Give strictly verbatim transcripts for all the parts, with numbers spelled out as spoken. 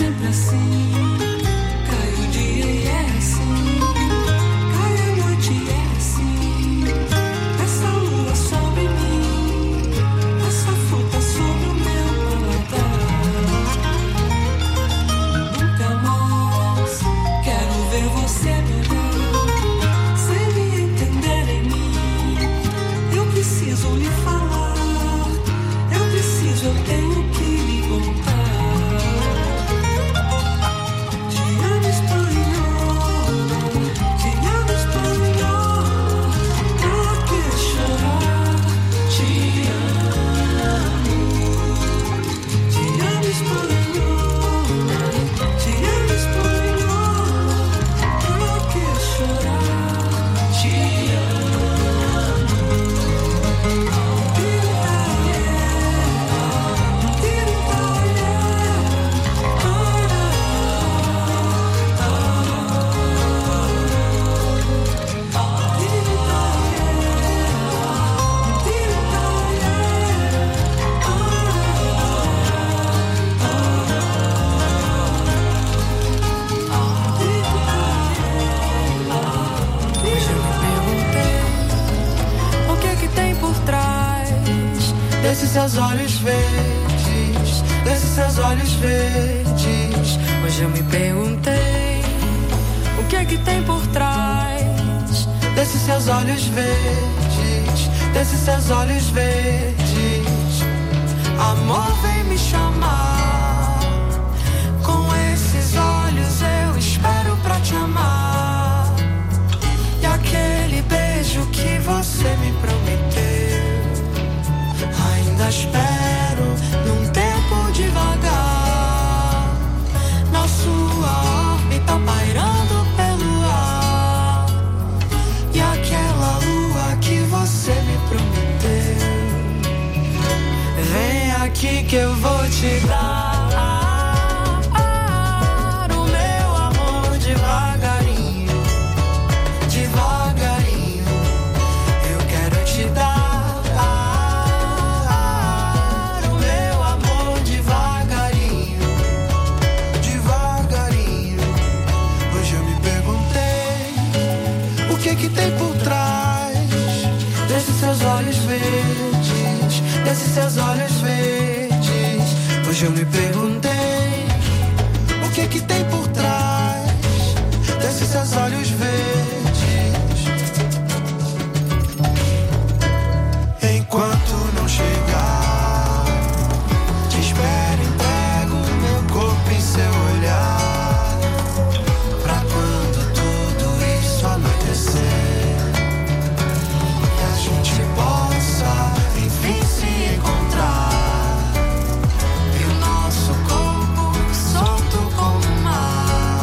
sempre assim. Cai o dia e é assim. Cai a noite e é assim. Essa lua sobre mim, essa fruta sobre o meu paladar. Nunca mais quero ver você melhor, sem me entender em mim. Eu preciso lhe falar, eu preciso, eu tenho que lhe contar. Te amo espanhol, te amo espanhol. Pra que chorar? Te amo. Te amo espanhol, te amo espanhol. Pra que chorar? Te desses seus olhos verdes, desses seus olhos verdes. Hoje eu me perguntei o que é que tem por trás desses seus olhos verdes, desses seus olhos verdes. Amor, vem me chamar. Com esses olhos eu espero pra te amar. E aquele beijo que você me prometeu, ainda espero num tempo devagar. Na sua órbita pairando pelo ar. E aquela lua que você me prometeu, vem aqui que eu vou te dar o meu amor devagarinho, devagarinho. Eu quero te dar que tem por trás desses seus olhos verdes, desses seus olhos verdes. Hoje eu me perguntei o que que tem por trás desses seus olhos verdes. Enquanto não chegar, te espero, entrego meu corpo em seu olhar, pra quando tudo isso anoitecer possa, enfim, se encontrar. E o nosso corpo solto como o mar.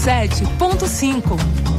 sete ponto cinco.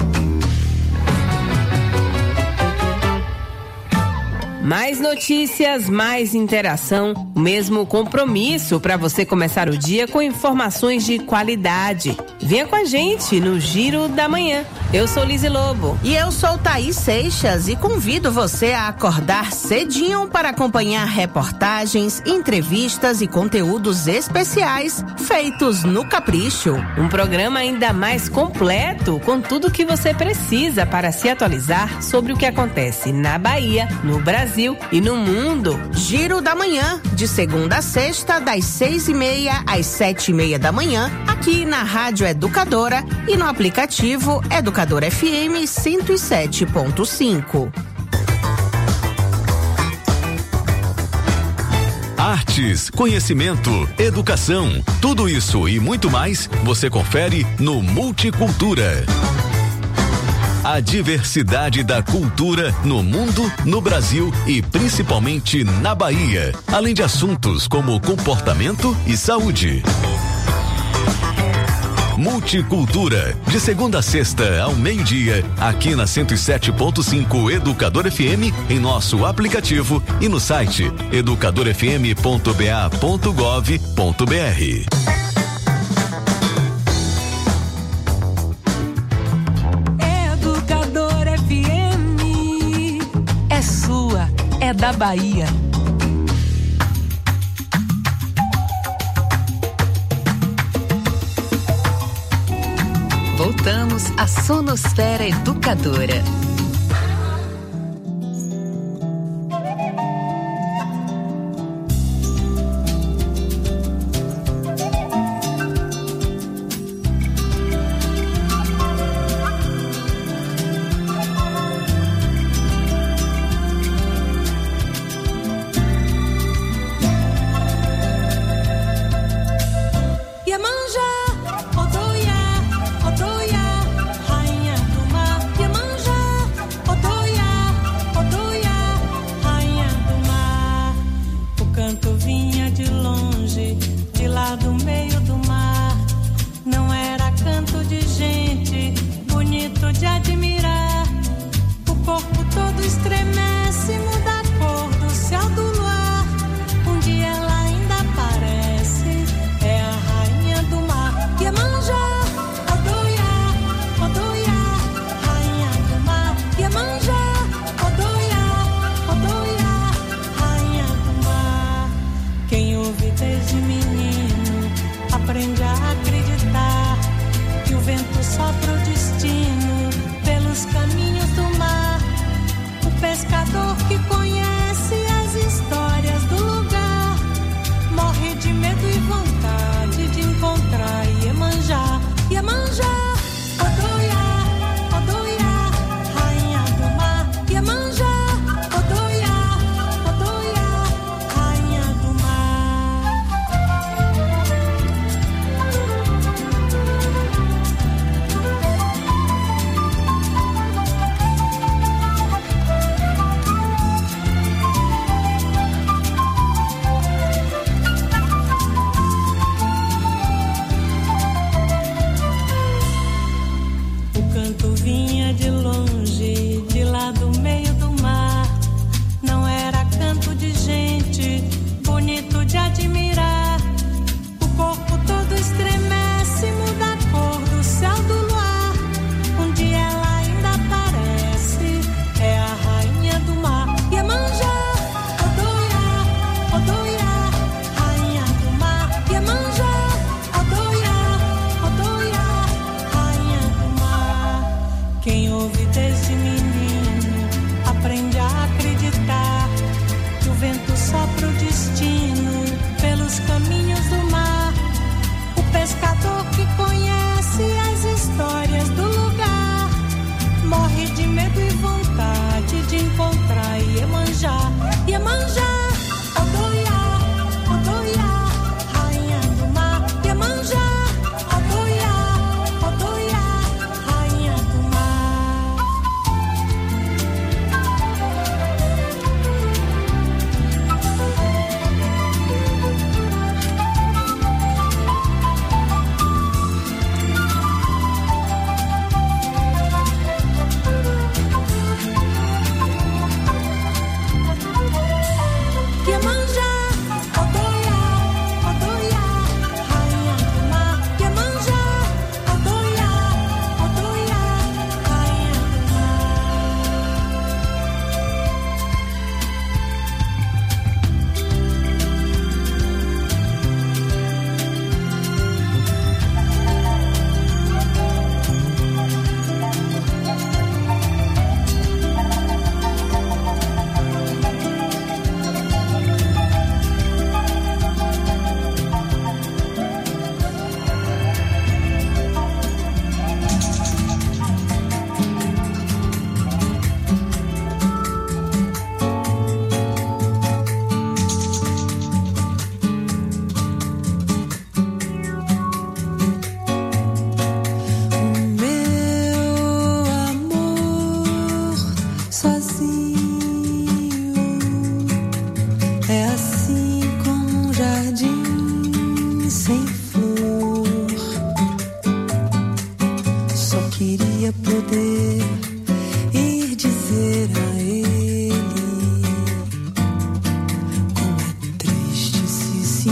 Mais notícias, mais interação, o mesmo compromisso para você começar o dia com informações de qualidade. Venha com a gente no Giro da Manhã. Eu sou Lise Lobo. E eu sou Thaís Seixas e convido você a acordar cedinho para acompanhar reportagens, entrevistas e conteúdos especiais feitos no Capricho. Um programa ainda mais completo, com tudo que você precisa para se atualizar sobre o que acontece na Bahia, no Brasil e no mundo. Giro da Manhã, de segunda a sexta, das seis e meia às sete e meia da manhã, aqui na Rádio Educadora e no aplicativo Educadora F M cento e sete ponto cinco. Artes, conhecimento, educação, tudo isso e muito mais você confere no Multicultura. A diversidade da cultura no mundo, no Brasil e principalmente na Bahia, além de assuntos como comportamento e saúde. Multicultura, de segunda a sexta ao meio-dia, aqui na cento e sete ponto cinco Educador F M, em nosso aplicativo e no site educador f m ponto b a ponto gov ponto b r. É da Bahia. Voltamos à Sonosfera Educadora.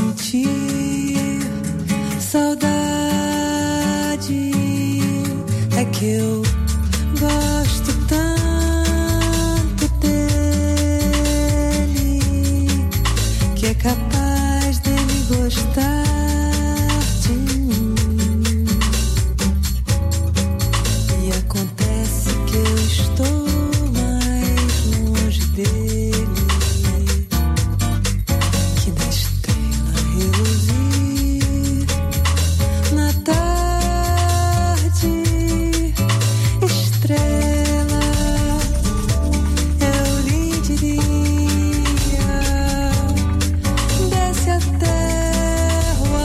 sentir saudade. É que eu gosto tanto dele que é capaz dele gostar de mim. E acontece que eu estou mais longe dele que da estrela reluzir na tarde. Estrela, eu lhe diria, desce até o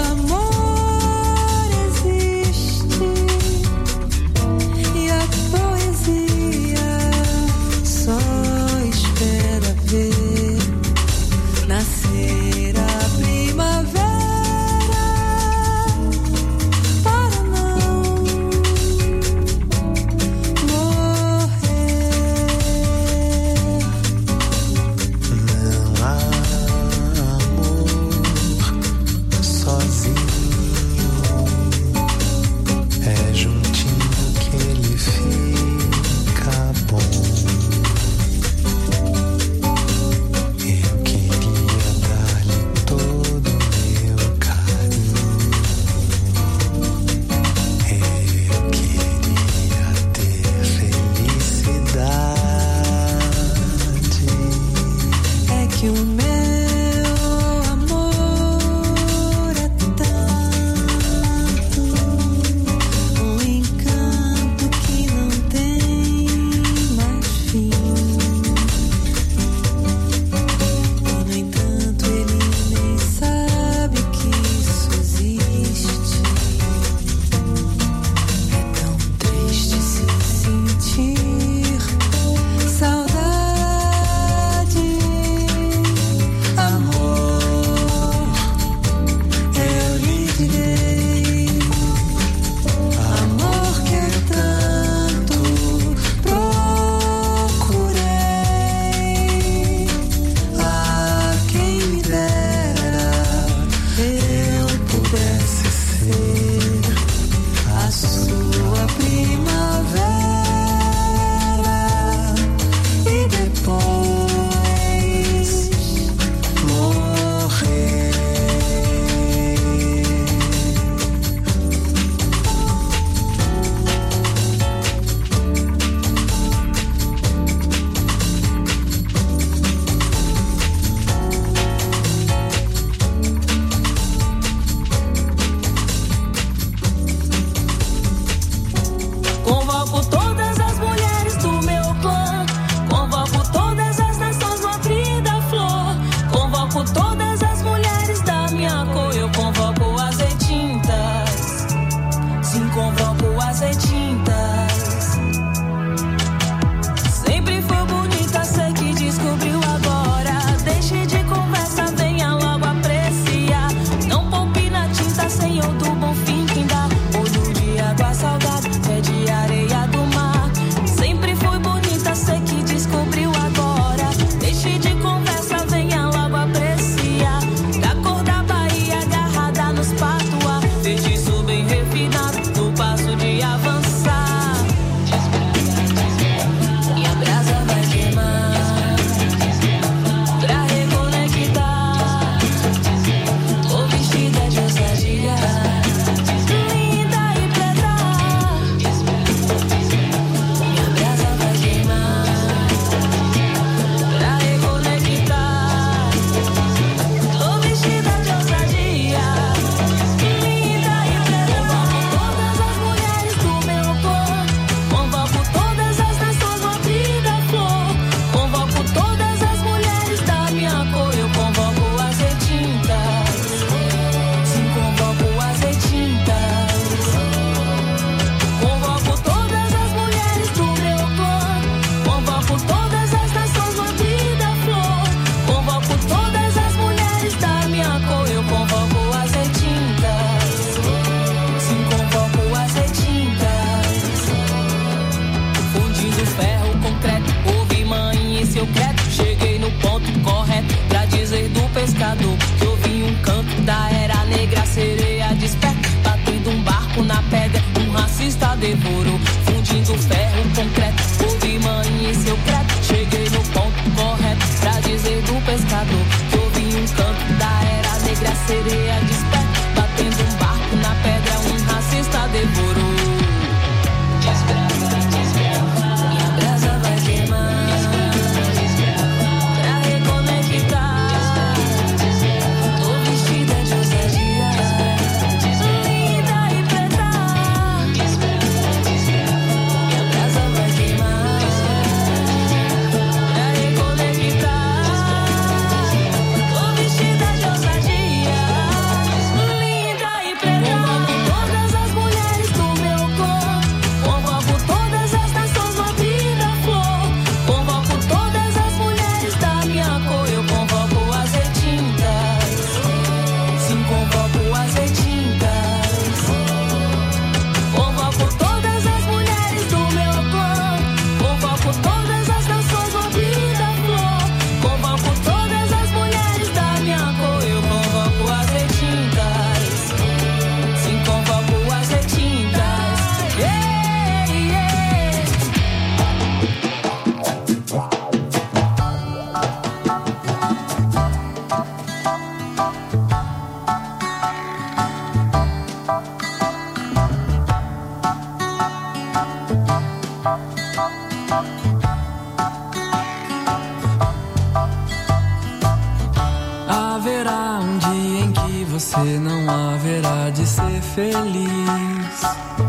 você não haverá de ser feliz.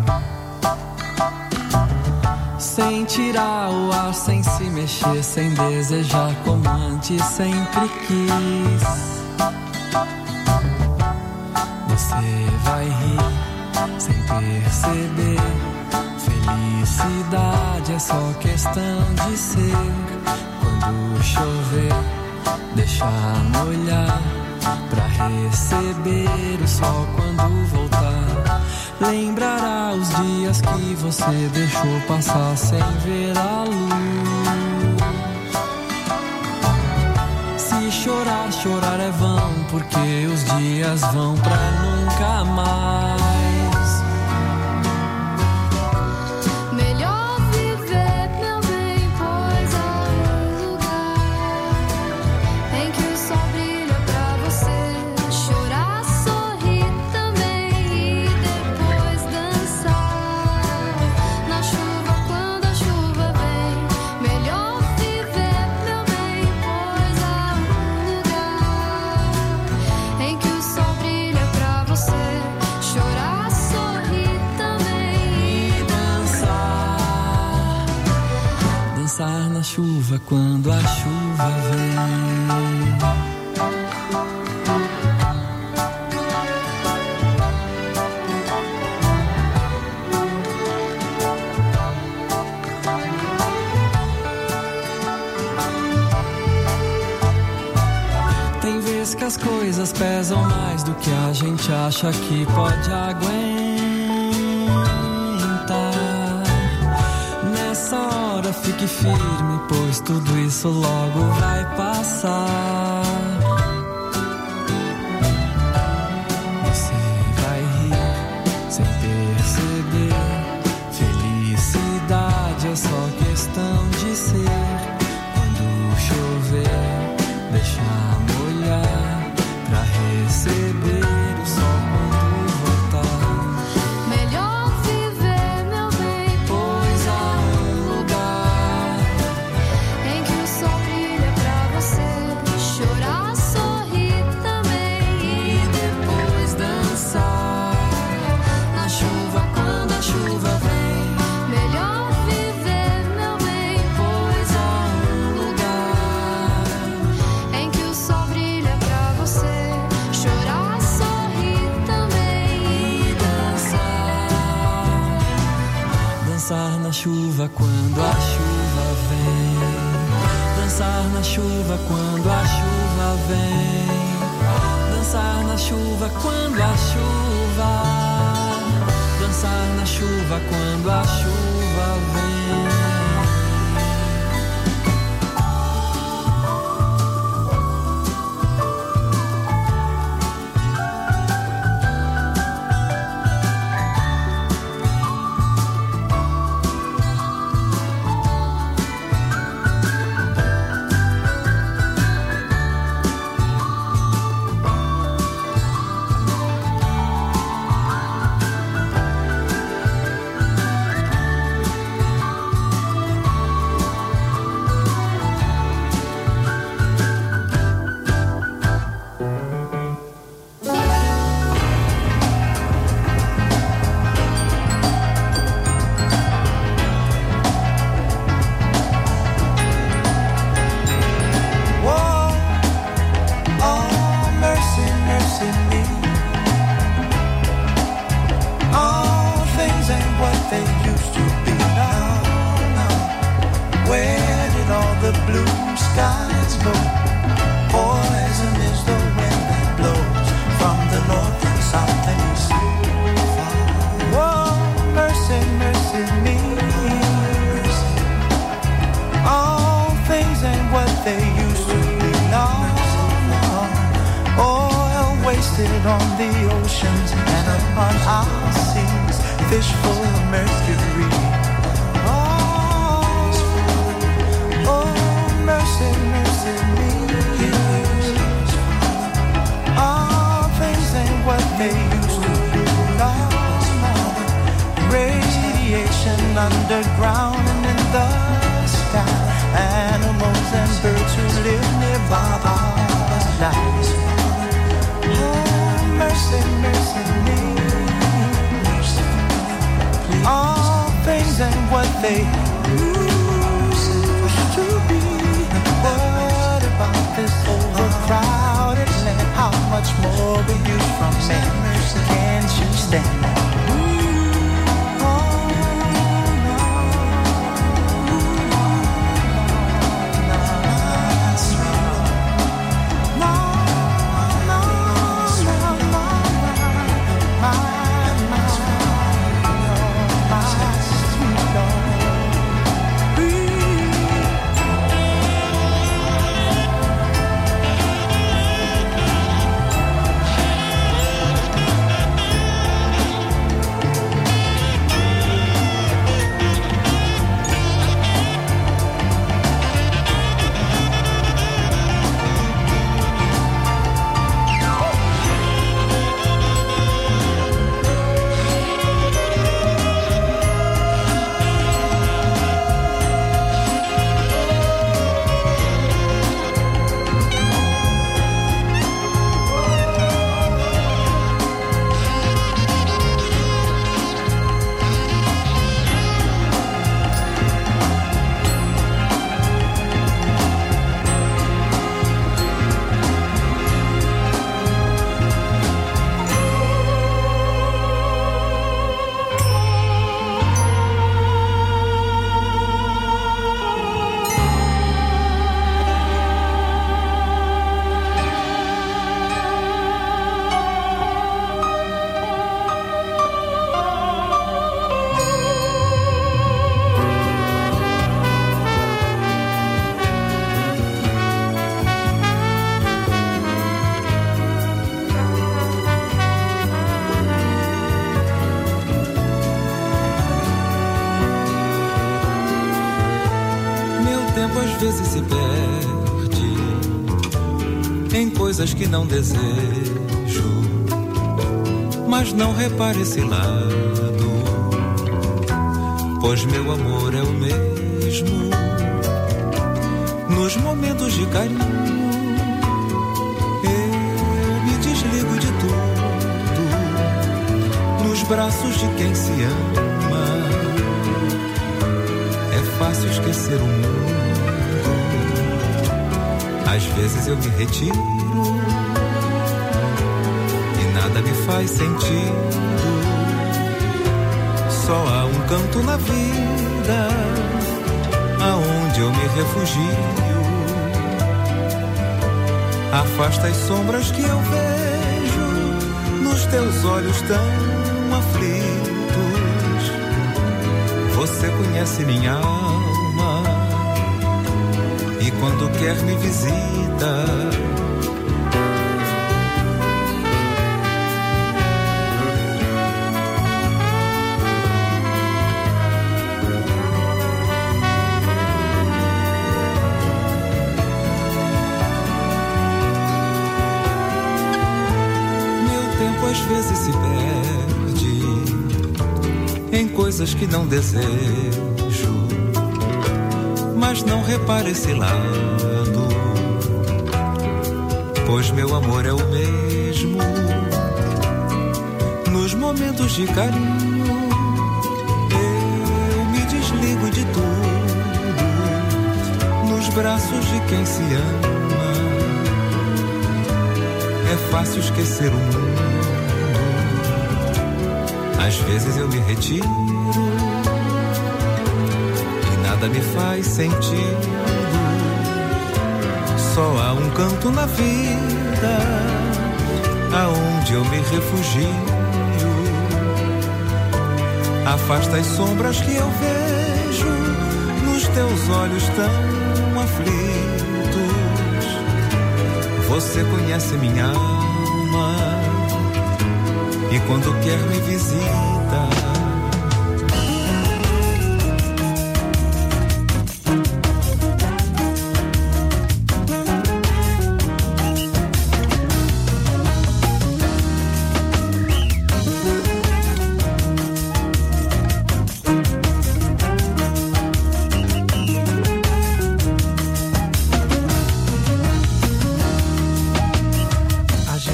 Sem tirar o ar, sem se mexer, sem desejar como antes sempre quis. Você vai rir sem perceber. Felicidade é só questão de ser. Quando chover, deixar molhar, pra receber o sol quando voltar. Lembrará os dias que você deixou passar sem ver a luz. Se chorar, chorar é vão, porque os dias vão pra nunca mais. Melhor viver, meu bem, pois há um lugar em que o sol brilha pra você. Chorar, sorrir também e depois dançar na chuva quando a chuva vem. Melhor viver, meu bem, pois há um lugar em que o sol brilha pra você. Chorar, sorrir também e Dançar, dançar na chuva quando a chuva vem. Tem vezes que as coisas pesam mais do que a gente acha que pode aguentar. Nessa hora fique firme, pois tudo isso logo vai passar. Você vai rir sem perceber. Felicidade é só questão de ser. Quando chover, deixar molhar, pra receber o sol quando voltar. melhor viver, meu bem, Pois há um lugar em que o sol brilha pra você. Chorar, sorrir também e depois dançar na chuva quando a chuva vem. melhor viver, meu bem, Pois há um lugar em que o sol brilha pra você. Chorar, sorrir também e dançar, dançar na chuva quando a chuva vem. Dançar na chuva quando a chuva vem. Dançar na chuva quando a chuva. Dançar na chuva quando a chuva vem. Whoa, oh, mercy, mercy me. All things ain't what they used to be now, now. Where did all the blue skies go? Poison is the wind that blows from the north and south and east. Whoa, mercy, mercy me. All things ain't what they used to be. No, no. Oil wasted on the oceans and upon our seas. Fish full of mercury. Oh, oh, mercy, mercy me. All things ain't what they used to be. No, no. Radiation underground and in the sky. Animals and birds who live nearby are dying. Oh, they used to be. What about this overcrowded land? How much more will you from me? Can't you stand that? Coisas que não desejo, mas não repare esse lado, pois meu amor é o mesmo nos momentos de carinho. Eu me desligo de tudo nos braços de quem se ama. É fácil esquecer o mundo, às vezes eu me retiro e nada me faz sentido. Só há um canto na vida aonde eu me refugio. Afasta as sombras que eu vejo nos teus olhos tão aflitos. Você conhece minha alma e quando quer me visita, às vezes se perde em coisas que não desejo, mas não repare esse lado, pois meu amor é o mesmo nos momentos de carinho. Eu me desligo de tudo nos braços de quem se ama. É fácil esquecer o mundo, às vezes eu me retiro e nada me faz sentido. Só há um canto na vida aonde eu me refugio. Afasta as sombras que eu vejo nos teus olhos tão aflitos. Você conhece minha alma e quando quer me visita,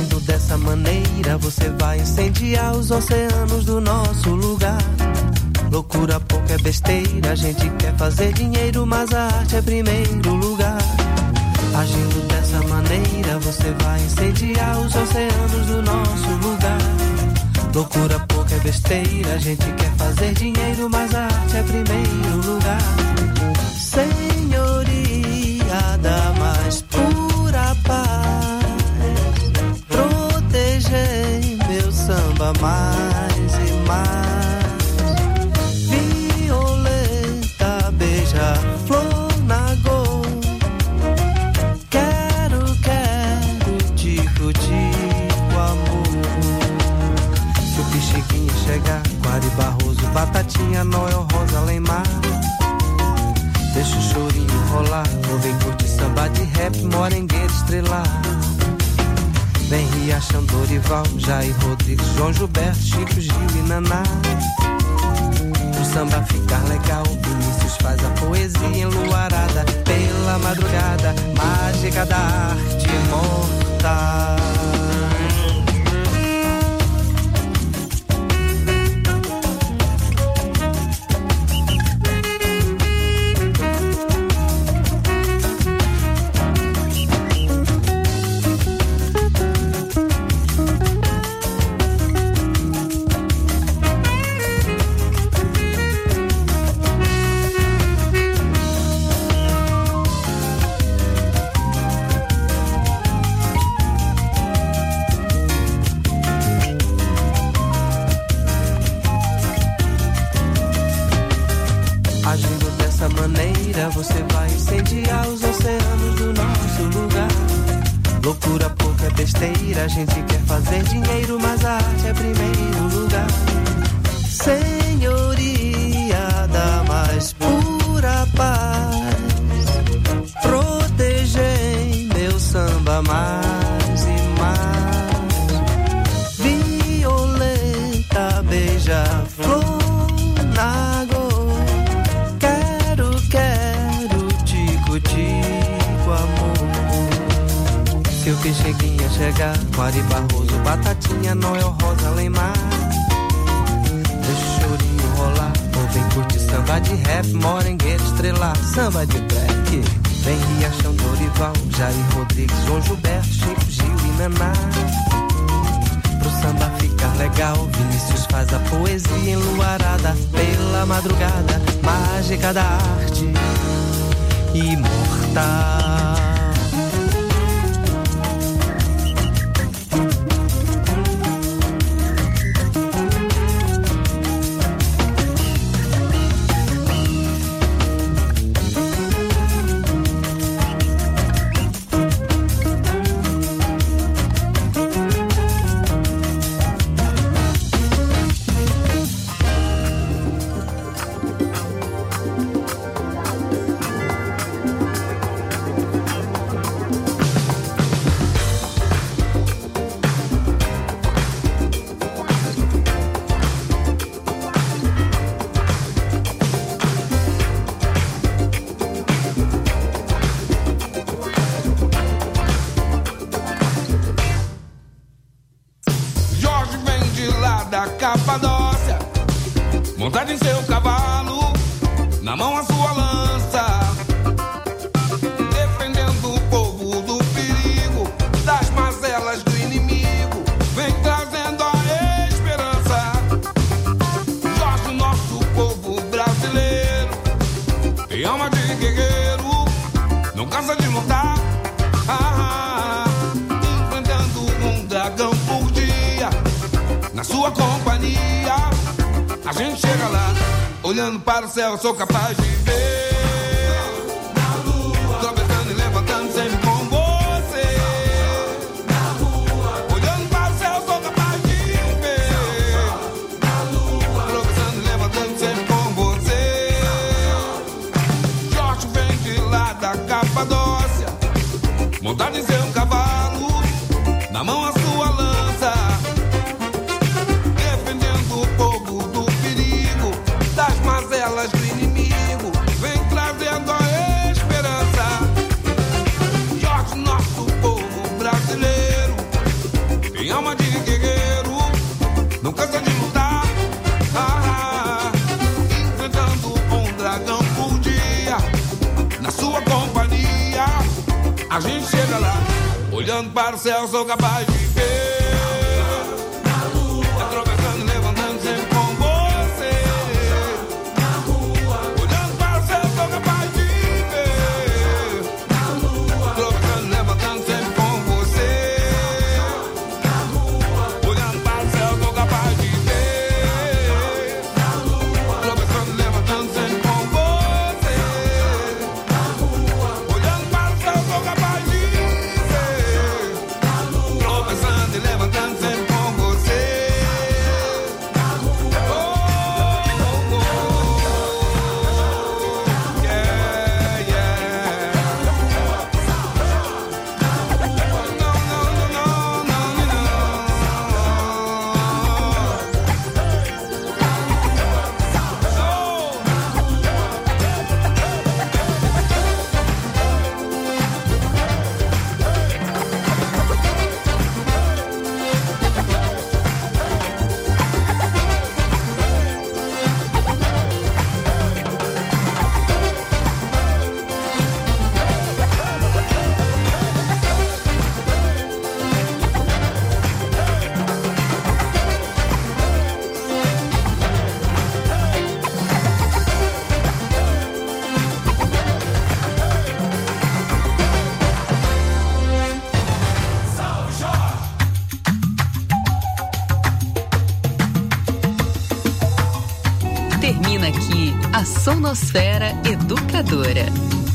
os oceanos do nosso lugar. Loucura pouco é besteira, a gente quer fazer dinheiro, mas a arte é primeiro lugar. Agindo dessa maneira, você vai incendiar os oceanos do nosso lugar. Loucura pouco é besteira, a gente quer fazer dinheiro, mas a arte é primeiro lugar. Senhoria da mais pura paz, protegei meu samba mais e mais. Violeta, beija-flor na gol. Quero, quero discutir o amor. Se o Pichiquinha chegar, Guari Barroso, Batatinha, Noel, Rosa, Leimar. Deixa o chorinho rolar, ou vem curtir samba de rap, morengueira estrelar. Vem Riachão, Dorival, Jair Rodrigues, João Gilberto, Chico, Gil e Naná. Pro samba ficar legal, Vinícius faz a poesia enluarada. Pela madrugada, mágica da arte imortal. Você vai incendiar os oceanos do nosso lugar. Loucura pouca é besteira, a gente quer fazer dinheiro, mas a arte é primeiro lugar. Senhoria da mais pura paz, protegei meu samba mais e mais. Violeta, beija-flor na gol. Tico amor. Se o Picheguinha chegar, Guari Barroso, Batatinha, Noel, Rosa, Leimar. Deixa o chorinho rolar, ou vem curtir samba de rap, morengueira estrelar. Samba de black, vem Riachão, Dorival, Jair Rodrigues, João Gilberto, Chico, Gil e Naná. Pro samba ficar legal, Vinícius faz a poesia enluarada. Pela madrugada, mágica da arte imortal. Capadócia, montado em seu cavalo, na mão a sua lança, defendendo o povo do perigo, das mazelas do inimigo, vem trazendo a esperança. Jorge, nosso povo brasileiro, tem alma de guerreiro, não cansa de lutar, ah, enfrentando um dragão por dia. Na sua companhia, a gente chega lá, olhando para o céu, sou capaz de ver. Na lua, tropeçando e levantando sempre com você. Na lua, olhando para o céu, sou capaz de ver. Na lua, tropeçando e levantando sempre com você. Jorge vem de lá da Capadócia, montado em seu cavalo, na mão a sua lança, do inimigo, vem A gente chega lá, olhando para o céu, sou capaz de ver. Na lua, atravessando, levantando sempre com você. Na rua, olhando para o céu, sou capaz de ver. Na lua, atravessando, levantando sempre com você. Na rua, olhando para o céu, sou capaz de ver. Na lua, atravessando, levantando sempre com você. Na rua, olhando para o céu, sou capaz de tropeçando e levantando sempre com você. Oh, oh, oh. Yeah, yeah. No, no, no, no, no, no. Termina aqui a Sonosfera Educadora.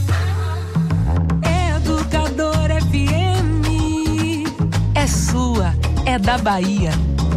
Educadora F M. É sua, é da Bahia.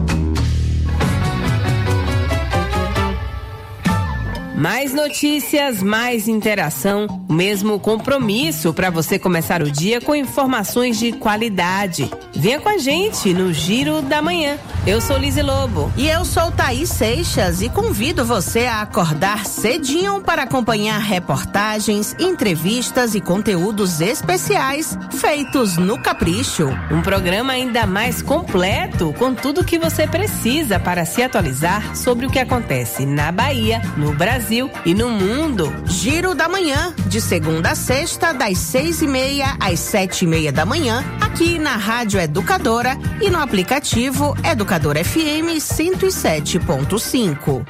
Mais notícias, mais interação, o mesmo compromisso para você começar o dia com informações de qualidade. Venha com a gente no Giro da Manhã. Eu sou Lise Lobo. E eu sou Thaís Seixas e convido você a acordar cedinho para acompanhar reportagens, entrevistas e conteúdos especiais feitos no Capricho. Um programa ainda mais completo, com tudo que você precisa para se atualizar sobre o que acontece na Bahia, no Brasil e no mundo. Giro da Manhã, de segunda a sexta, das seis e meia às sete e meia da manhã, aqui na Rádio Educadora e no aplicativo Educadora F M cento e sete ponto cinco.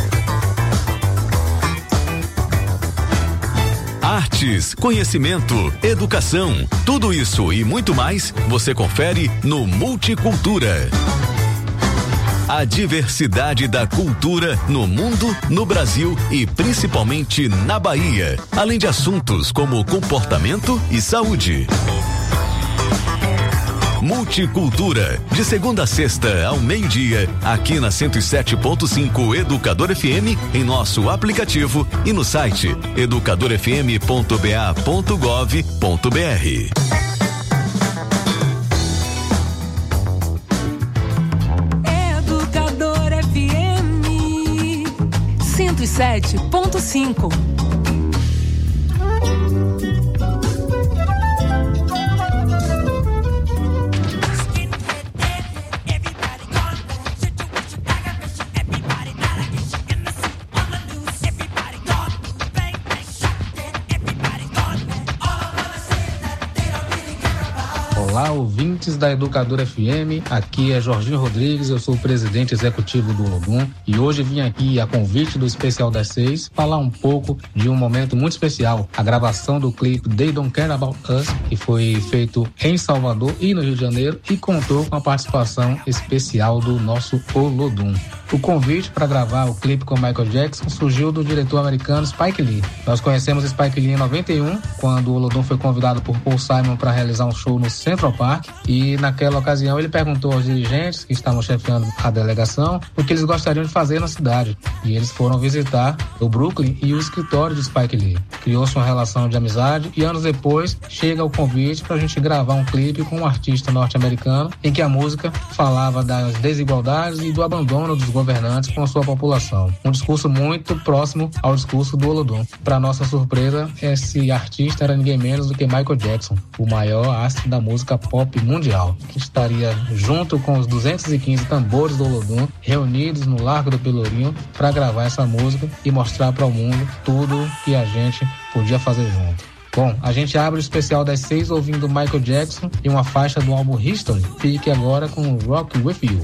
Artes, conhecimento, educação, tudo isso e muito mais você confere no Multicultura. A diversidade da cultura no mundo, no Brasil e principalmente na Bahia, além de assuntos como comportamento e saúde. Multicultura, de segunda a sexta ao meio-dia, aqui na cento e sete ponto cinco Educador F M, em nosso aplicativo e no site educador f m ponto b a ponto gov ponto b r. Educadora F M cento e sete ponto cinco. Olá, ouvintes da Educadora F M, aqui é Jorginho Rodrigues, eu sou o presidente executivo do Olodum e hoje vim aqui a convite do Especial das Seis falar um pouco de um momento muito especial, a gravação do clipe They Don't Care About Us, que foi feito em Salvador e no Rio de Janeiro e contou com a participação especial do nosso Olodum. O convite para gravar o clipe com Michael Jackson surgiu do diretor americano Spike Lee. Nós conhecemos Spike Lee em noventa e um, quando o Olodum foi convidado por Paul Simon para realizar um show no Central Park, e naquela ocasião ele perguntou aos dirigentes que estavam chefiando a delegação o que eles gostariam de fazer na cidade. E eles foram visitar o Brooklyn e o escritório de Spike Lee. Criou-se uma relação de amizade e anos depois chega o convite para a gente gravar um clipe com um artista norte-americano em que a música falava das desigualdades e do abandono dos governantes com a sua população. Um discurso muito próximo ao discurso do Olodum. Para nossa surpresa, esse artista era ninguém menos do que Michael Jackson, o maior astro da música pop mundial, que estaria junto com os duzentos e quinze tambores do Olodum reunidos no Largo do Pelourinho para gravar essa música e mostrar para o mundo tudo que a gente podia fazer junto. Bom, a gente abre o especial das seis ouvindo Michael Jackson e uma faixa do álbum History. Fique agora com Rock With You.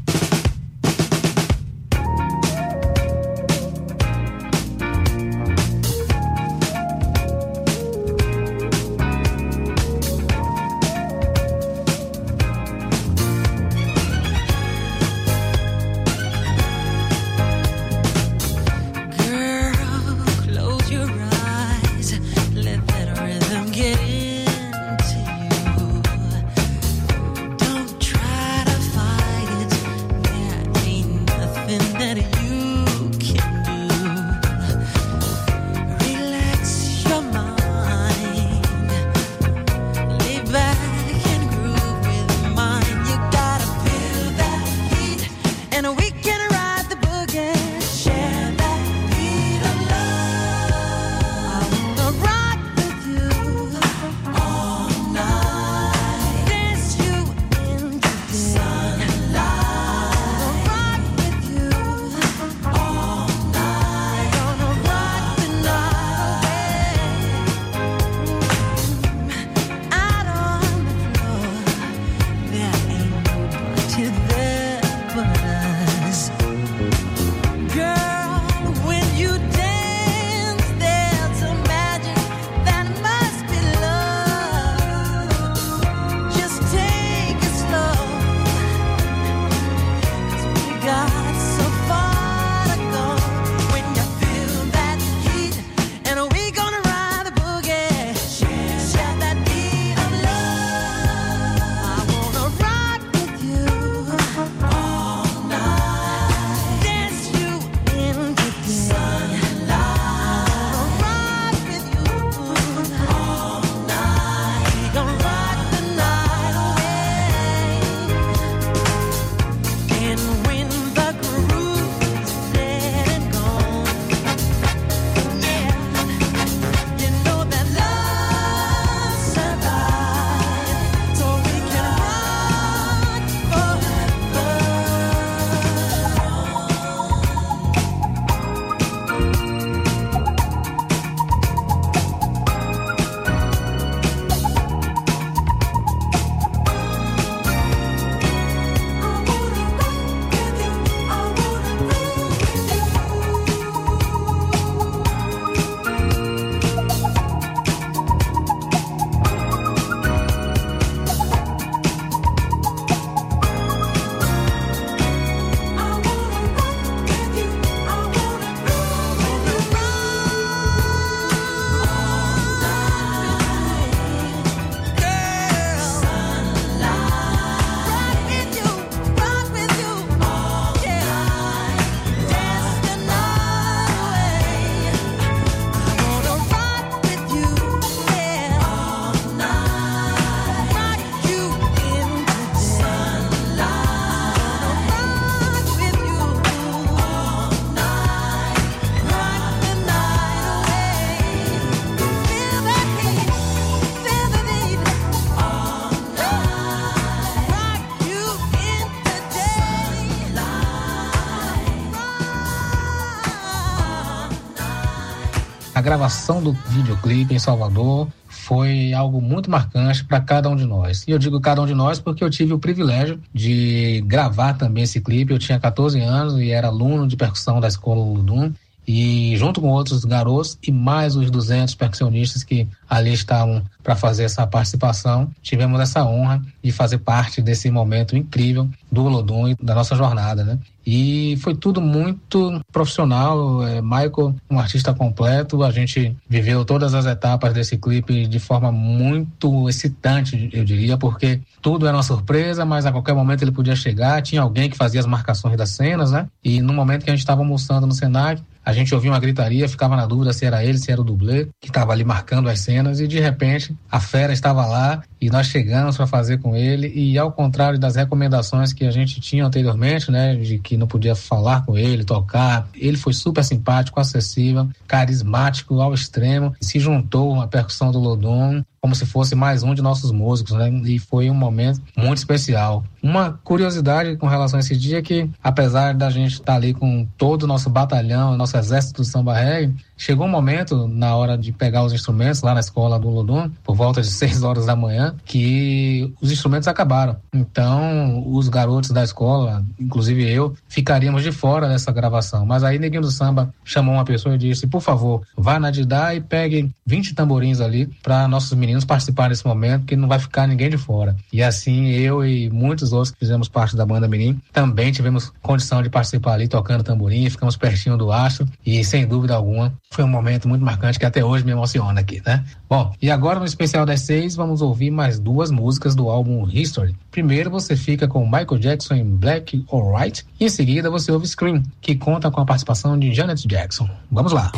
A gravação do videoclipe em Salvador foi algo muito marcante para cada um de nós. E eu digo cada um de nós porque eu tive o privilégio de gravar também esse clipe. Eu tinha catorze anos e era aluno de percussão da Escola Olodum. E junto com outros garotos e mais os duzentos percussionistas que ali estavam para fazer essa participação, tivemos essa honra de fazer parte desse momento incrível do Olodum e da nossa jornada, né? E foi tudo muito profissional. É, Michael, um artista completo, a gente viveu todas as etapas desse clipe de forma muito excitante, eu diria, porque tudo era uma surpresa, mas a qualquer momento ele podia chegar, tinha alguém que fazia as marcações das cenas, né? E no momento que a gente estava almoçando no Senac, a gente ouvia uma gritaria, ficava na dúvida se era ele, se era o dublê, que estava ali marcando as cenas, e de repente a fera estava lá e nós chegamos para fazer com ele. E ao contrário das recomendações que a gente tinha anteriormente, né, de que não podia falar com ele, tocar, ele foi super simpático, acessível, carismático ao extremo, se juntou à percussão do Olodum como se fosse mais um de nossos músicos, né? E foi um momento muito especial. Uma curiosidade com relação a esse dia é que, apesar da gente estar ali com todo o nosso batalhão, nosso exército do samba reggae, chegou um momento, na hora de pegar os instrumentos lá na escola do Olodum, por volta de seis horas da manhã, que os instrumentos acabaram. Então, os garotos da escola, inclusive eu, ficaríamos de fora dessa gravação. Mas aí, Neguinho do Samba chamou uma pessoa e disse, por favor, vá na Didá e pegue vinte tamborins ali para nossos meninos participarem desse momento, que não vai ficar ninguém de fora. E assim, eu e muitos outros que fizemos parte da banda Mirim, também tivemos condição de participar ali, tocando tamborim, ficamos pertinho do astro e, sem dúvida alguma, foi um momento muito marcante que até hoje me emociona aqui, né? Bom, e agora no especial das seis, vamos ouvir mais duas músicas do álbum History. Primeiro você fica com Michael Jackson em Black or White, e em seguida você ouve Scream, que conta com a participação de Janet Jackson. Vamos lá!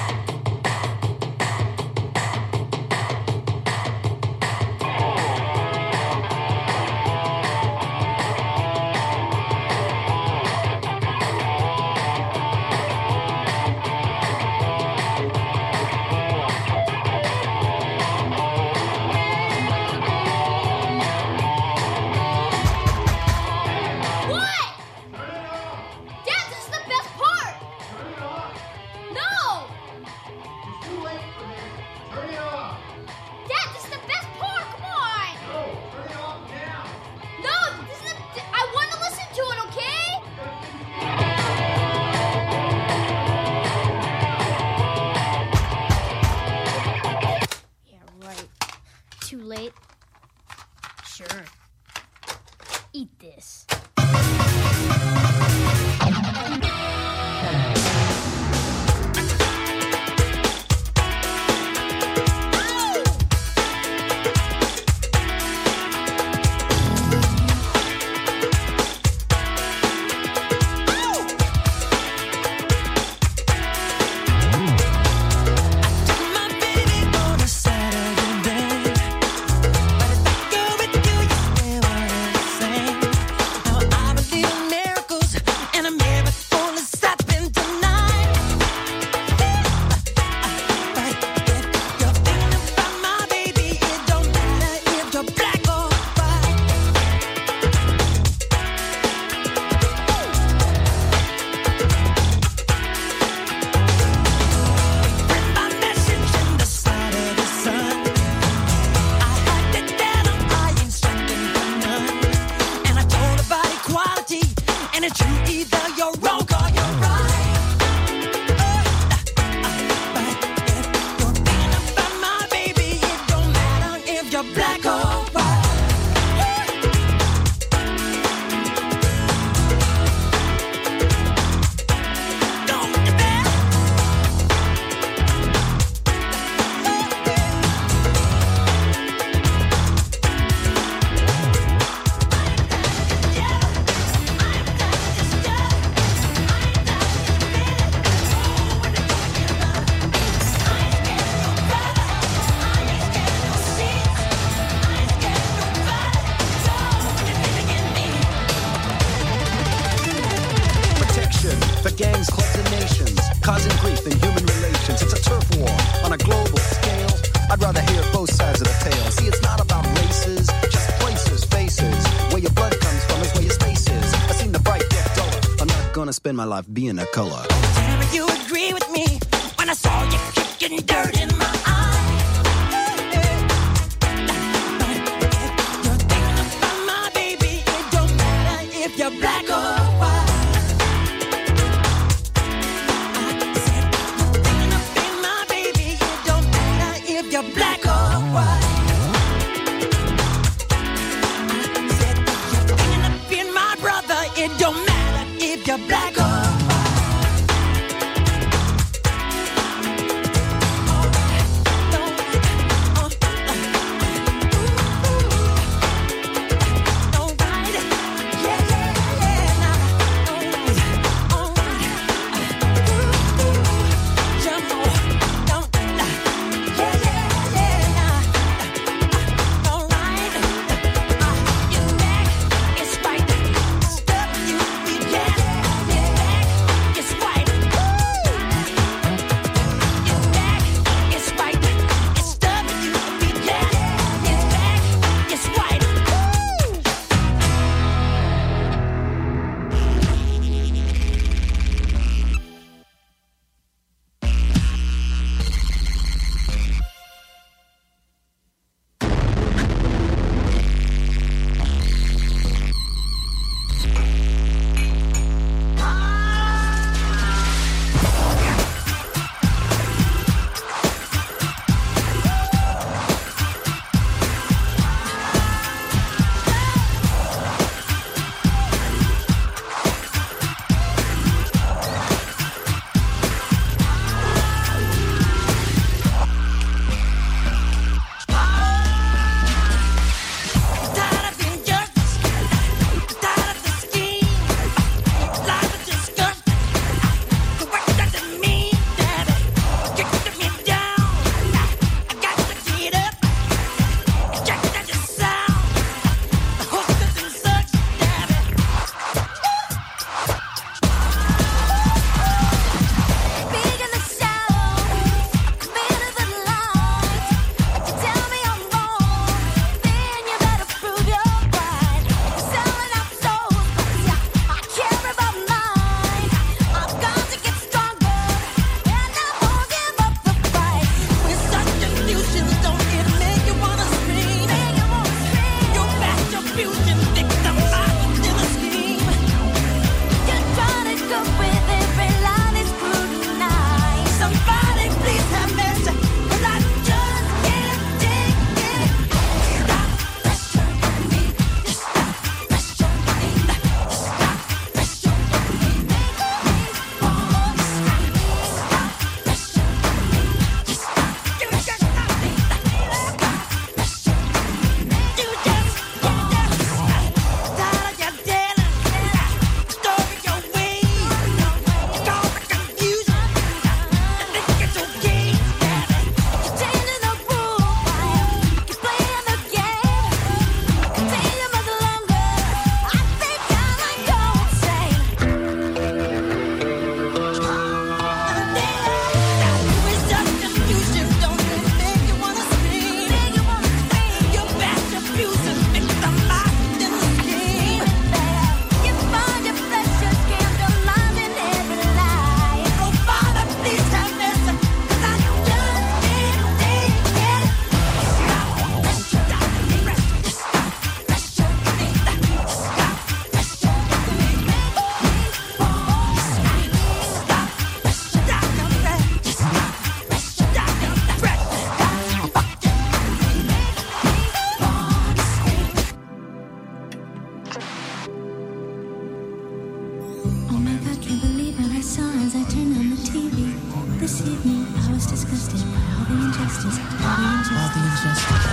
Spend my life being a color. Tell me you agree with me when I saw you kicking dirt in my eye. You're thinking about my baby. It don't matter if you're black or white. I said you're thinking about my baby. It don't matter if you're black or white. I said you're thinking of being my brother. It don't matter if you're black. It's right, stuff you, yeah, yeah. Oh my God, can't believe what I saw as I turned on the T V. This evening I was disgusted by all the injustice, all the injustice. All the injustice.